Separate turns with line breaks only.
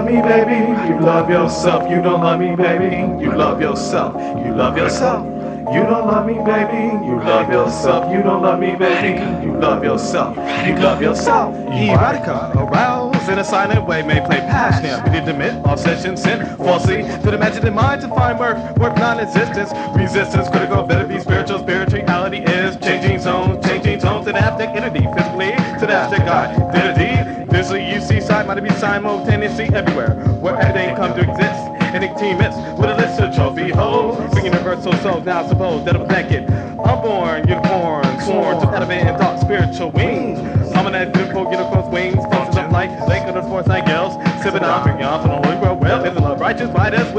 me, baby. You love yourself. You don't love me, baby. You love yourself. You love yourself. You don't love me, baby. You love yourself. You don't love me, baby. You love yourself. You love yourself. Erotica, aroused in a silent way, may play passionate. We did admit obsession, sin, falsely to the imaginative mind to find work non-existence, resistance, critical, better be spiritual. Spirituality is changing zones to the haptic entity, physically to the abstract identity. Visually, you see side might be simultaneously everywhere, where everything comes to exist. Any team is with a list of trophy hoes. Bring universal souls now suppose that I'm naked. Unborn, unicorn, sworn to elevate and dark spiritual wings. I'm on that beautiful unicorn's wings, functions of light, lake of the force night girls, sipping on, bring on from the Holy Grail. Well, it's a love righteous, right as